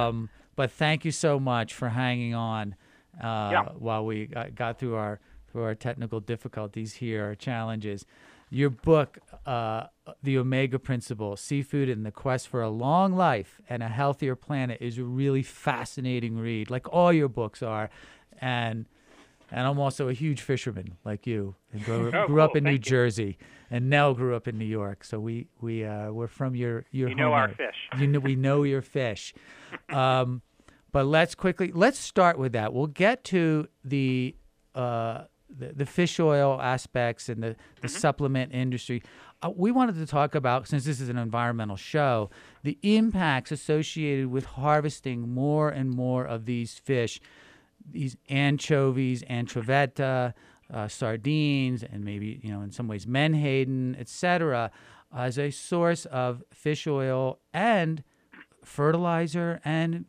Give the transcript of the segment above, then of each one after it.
But thank you so much for hanging on Yeah. while we got through our technical difficulties here, our challenges. Your book, The Omega Principle, Seafood and the Quest for a Long Life and a Healthier Planet, is a really fascinating read, like all your books are. And I'm also a huge fisherman like you, and Oh, grew up cool. in New Thank you. Jersey, and Nell grew up in New York. So we're from your You home know our area. fish. We know your fish. But let's start with that. We'll get to the fish oil aspects and the supplement industry. We wanted to talk about, since this is an environmental show, the impacts associated with harvesting more and more of these fish, these anchovies, anchoveta, sardines, and maybe, in some ways menhaden, etc., as a source of fish oil and fertilizer and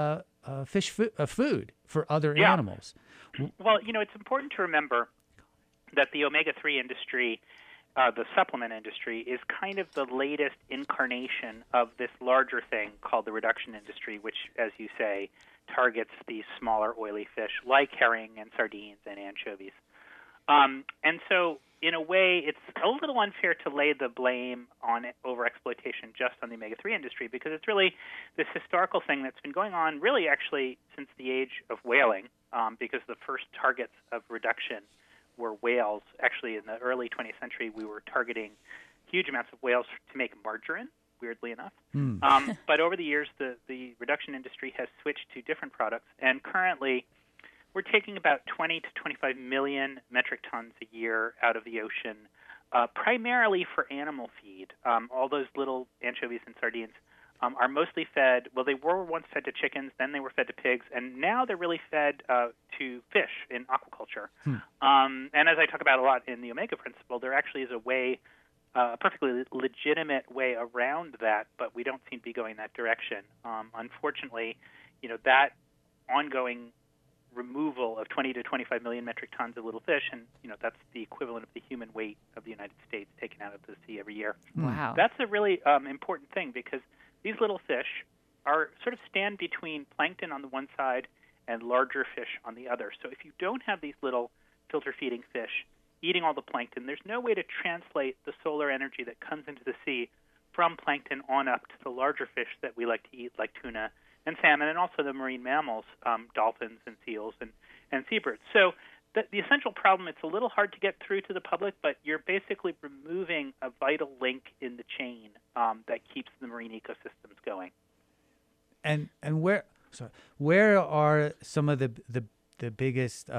food for other Yeah. animals. Well, it's important to remember that the omega-3 industry, the supplement industry, is kind of the latest incarnation of this larger thing called the reduction industry, which, as you say, targets these smaller oily fish like herring and sardines and anchovies. And so, in a way, it's a little unfair to lay the blame on overexploitation just on the omega-3 industry, because it's really this historical thing that's been going on really actually since the age of whaling, because the first targets of reduction were whales. Actually, in the early 20th century, we were targeting huge amounts of whales to make margarine, weirdly enough. But over the years, the reduction industry has switched to different products, and currently we're taking about 20 to 25 million metric tons a year out of the ocean, primarily for animal feed. All those little anchovies and sardines are mostly fed. Well, they were once fed to chickens, then they were fed to pigs, and now they're really fed to fish in aquaculture. And as I talk about a lot in the Omega Principle, there actually is a way, a perfectly legitimate way around that, but we don't seem to be going that direction. Unfortunately, that ongoing removal of 20 to 25 million metric tons of little fish, and that's the equivalent of the human weight of the United States taken out of the sea every year. Wow. That's a really important thing, because these little fish are sort of stand between plankton on the one side and larger fish on the other. So if you don't have these little filter-feeding fish eating all the plankton, there's no way to translate the solar energy that comes into the sea from plankton on up to the larger fish that we like to eat, like tuna and salmon, and also the marine mammals, dolphins and seals and seabirds. So the essential problem, it's a little hard to get through to the public, but you're basically removing a vital link in the chain that keeps the marine ecosystems going. And where are some of the biggest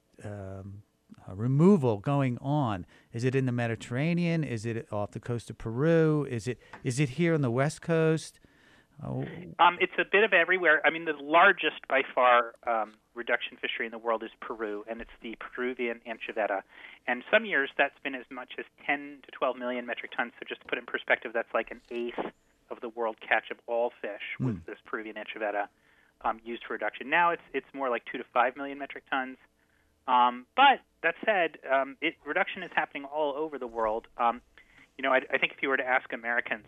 removal going on? Is it in the Mediterranean? Is it off the coast of Peru? Is it here on the West Coast? It's a bit of everywhere. I mean, the largest by far reduction fishery in the world is Peru, and it's the Peruvian anchoveta. And some years that's been as much as 10 to 12 million metric tons. So just to put it in perspective, that's like an eighth of the world catch of all fish was this Peruvian anchoveta used for reduction. Now it's more like 2 to 5 million metric tons. But that said, reduction is happening all over the world. I think if you were to ask Americans,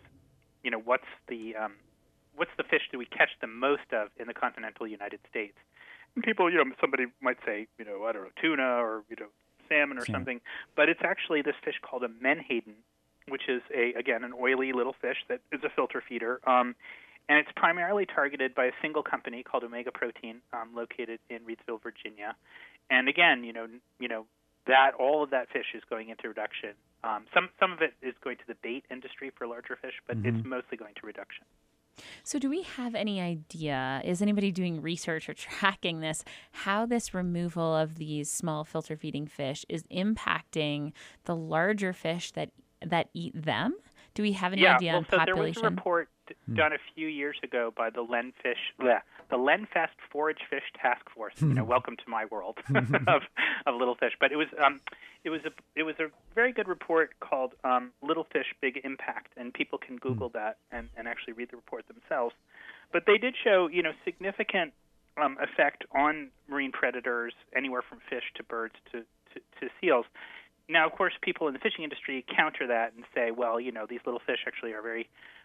what's the fish that we catch the most of in the continental United States? And people, somebody might say, I don't know, tuna or, salmon or something. But it's actually this fish called a menhaden, which is, an oily little fish that is a filter feeder. And it's primarily targeted by a single company called Omega Protein, located in Reidsville, Virginia. And again, that all of that fish is going into reduction. Some of it is going to the bait industry for larger fish, but it's mostly going to reduction. So do we have any idea, is anybody doing research or tracking this, how this removal of these small filter feeding fish is impacting the larger fish that eat them? Do we have any idea on population? There was a report done a few years ago by the Lenfest Forage Fish Task Force. Welcome to my world of little fish. But it was a very good report called Little Fish Big Impact, and people can Google that and actually read the report themselves. But they did show significant effect on marine predators, anywhere from fish to birds to seals. Now, of course, people in the fishing industry counter that and say, well, these little fish actually are very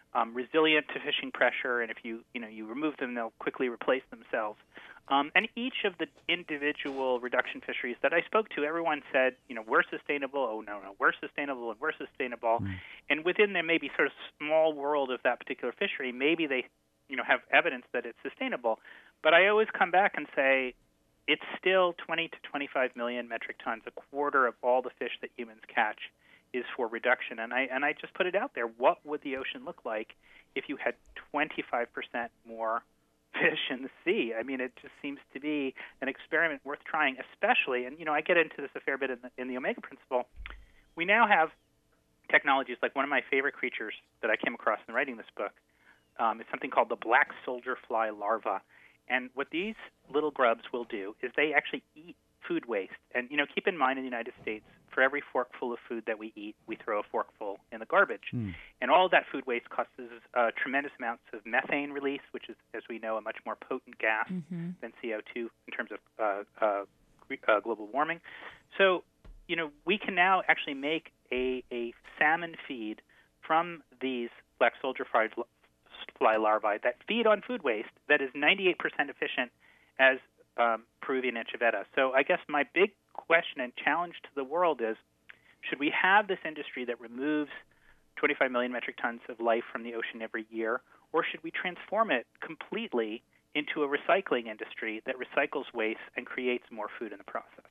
resilient to fishing pressure, and if you remove them, they'll quickly replace themselves. And each of the individual reduction fisheries that I spoke to, everyone said, we're sustainable. Oh, no, we're sustainable, and we're sustainable. And within the maybe sort of small world of that particular fishery, maybe they, have evidence that it's sustainable. But I always come back and say it's still 20 to 25 million metric tons, a quarter of all the fish that humans catch is for reduction. And I just put it out there. What would the ocean look like if you had 25% more fish in the sea? I mean, it just seems to be an experiment worth trying, especially, and I get into this a fair bit in the Omega Principle. We now have technologies like one of my favorite creatures that I came across in writing this book is something called the black soldier fly larva. And what these little grubs will do is they actually eat food waste. And, keep in mind in the United States, for every forkful of food that we eat, we throw a forkful in the garbage. And all of that food waste causes tremendous amounts of methane release, which is, as we know, a much more potent gas than CO2 in terms of global warming. So, we can now actually make a salmon feed from these black soldier fly larvae that feed on food waste that is 98% efficient as Peruvian anchoveta. So I guess my big question and challenge to the world is, should we have this industry that removes 25 million metric tons of life from the ocean every year, or should we transform it completely into a recycling industry that recycles waste and creates more food in the process?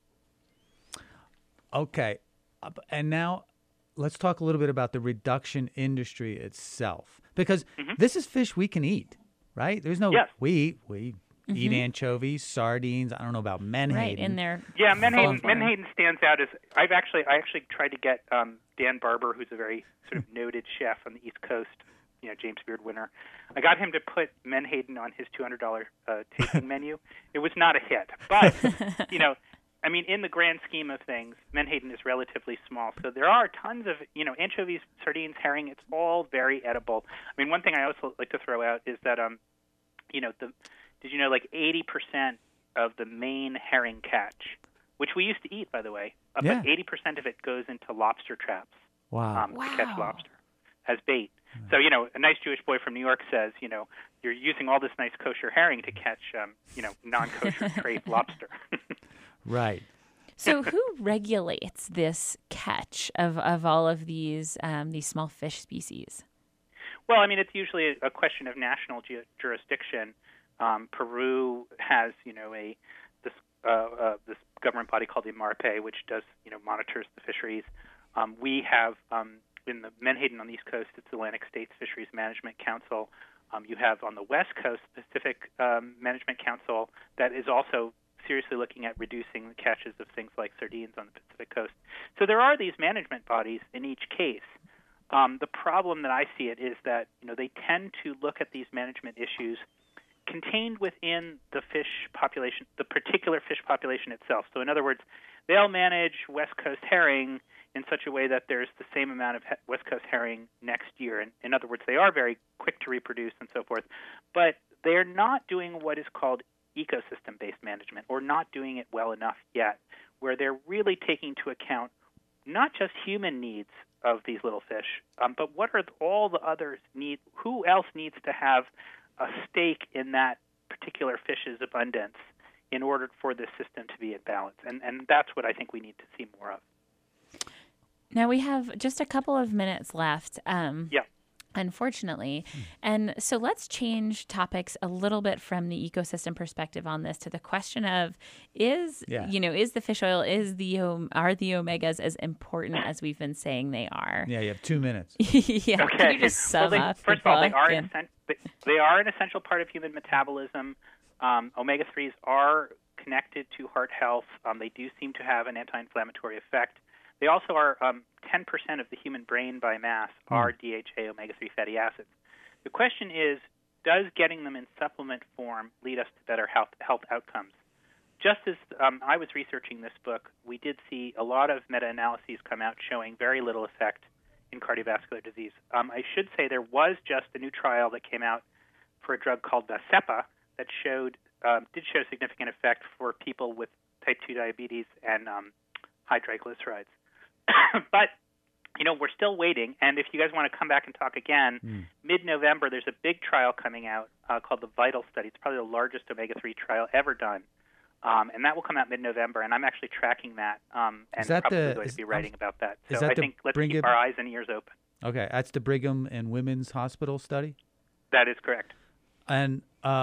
Okay. And now let's talk a little bit about the reduction industry itself, because this is fish we can eat, right? There's no, we eat anchovies, sardines. I don't know about menhaden. Right, in there. Yeah, menhaden stands out as I actually tried to get Dan Barber, who's a very sort of noted chef on the East Coast, James Beard winner. I got him to put menhaden on his $200 tasting menu. It was not a hit, but I mean, in the grand scheme of things, menhaden is relatively small. So there are tons of, anchovies, sardines, herring. It's all very edible. I mean, one thing I also like to throw out is that, did you know like 80% of the Maine herring catch, which we used to eat, by the way, about 80% of it goes into lobster traps to catch lobster as bait. So, a nice Jewish boy from New York says, you're using all this nice kosher herring to catch, non-kosher trait lobster. Right. So who regulates this catch of all of these small fish species? Well, I mean, it's usually a question of national jurisdiction. Peru has, this government body called the MARPE, which does, monitors the fisheries. We have in the menhaden on the East Coast, it's Atlantic States Fisheries Management Council. You have on the West Coast Pacific Management Council that is also seriously looking at reducing the catches of things like sardines on the Pacific Coast. So there are these management bodies in each case. The problem that I see it is that they tend to look at these management issues contained within the fish population, the particular fish population itself. So in other words, they'll manage West Coast herring in such a way that there's the same amount of West Coast herring next year. And in other words, they are very quick to reproduce and so forth, but they're not doing what is called ecosystem-based management, or not doing it well enough yet, where they're really taking into account not just human needs of these little fish, but what are all the others need? Who else needs to have a stake in that particular fish's abundance in order for this system to be in balance? And that's what I think we need to see more of. Now we have just a couple of minutes left. Unfortunately. And so let's change topics a little bit from the ecosystem perspective on this to the question of is the fish oil, are the omegas as important as we've been saying they are? Yeah, you have 2 minutes. Yeah. Okay. Can you just sum up? First of all, they are an essential part of human metabolism. Omega-3s are connected to heart health. They do seem to have an anti-inflammatory effect. They also are 10% of the human brain by mass are DHA omega-3 fatty acids. The question is, does getting them in supplement form lead us to better health outcomes? Just as I was researching this book, we did see a lot of meta-analyses come out showing very little effect in cardiovascular disease. I should say there was just a new trial that came out for a drug called Vascepa that did show significant effect for people with type 2 diabetes and high triglycerides. But we're still waiting, and if you guys want to come back and talk again, mid-November there's a big trial coming out called the VITAL study. It's probably the largest omega-3 trial ever done, and that will come out mid-November, and I'm actually tracking that, and probably going to be writing about that. So I think let's keep our eyes and ears open. Okay, that's the Brigham and Women's Hospital study? That is correct. And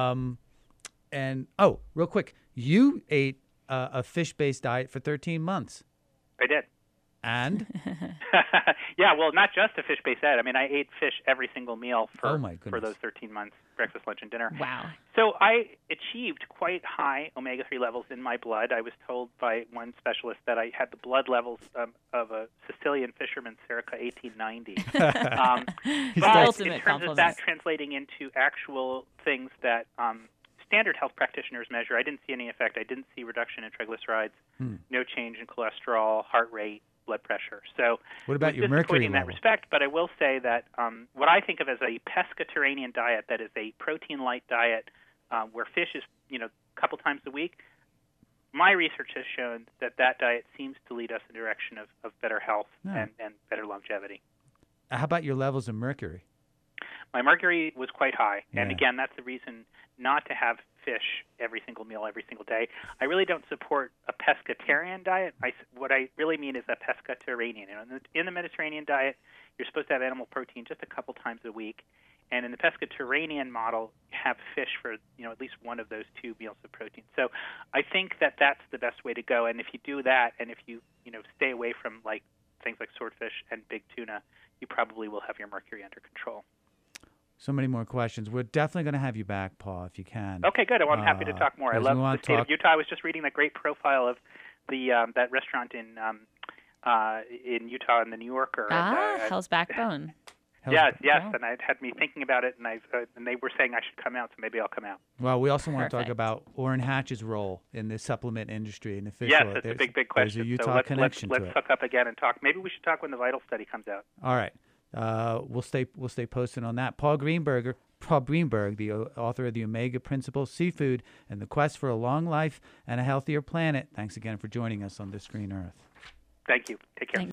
real quick, you ate a fish-based diet for 13 months. I did. And? Yeah, well, not just a fish-based diet. I mean, I ate fish every single meal for those 13 months, breakfast, lunch, and dinner. Wow. So I achieved quite high omega-3 levels in my blood. I was told by one specialist that I had the blood levels of a Sicilian fisherman circa 1890. But in terms of that translating into actual things that standard health practitioners measure, I didn't see any effect. I didn't see reduction in triglycerides, no change in cholesterol, heart rate, blood pressure. So what about your mercury in that respect, but I will say that what I think of as a pescatarian diet, that is a protein-light diet where fish is, a couple times a week, my research has shown that diet seems to lead us in the direction of better health and better longevity. How about your levels of mercury? My mercury was quite high, and again, that's the reason not to have fish every single meal, every single day. I really don't support a pescatarian diet. What I really mean is a pescatarian. In the Mediterranean diet, you're supposed to have animal protein just a couple times a week, and in the pescatarian model, have fish for at least one of those two meals of protein. So I think that that's the best way to go. And if you do that, and if you stay away from things like swordfish and big tuna, you probably will have your mercury under control. So many more questions. We're definitely going to have you back, Paul, if you can. Okay, good. Well, I'm happy to talk more. I love the state of Utah. I was just reading that great profile of the that restaurant in Utah in the New Yorker. Hell's Backbone. Yes, and it had me thinking about it, and they were saying I should come out, so maybe I'll come out. Well, we also want to talk about Orrin Hatch's role in the supplement industry and the fish oil. Yes, it's a big question. There's a Utah connection to it. Let's hook up again and talk. Maybe we should talk when the VITAL study comes out. All right. We'll stay posted on that. Paul Greenberg, the author of The Omega Principle, Seafood, and the Quest for a Long Life and a Healthier Planet. Thanks again for joining us on This Green Earth. Thank you. Take care.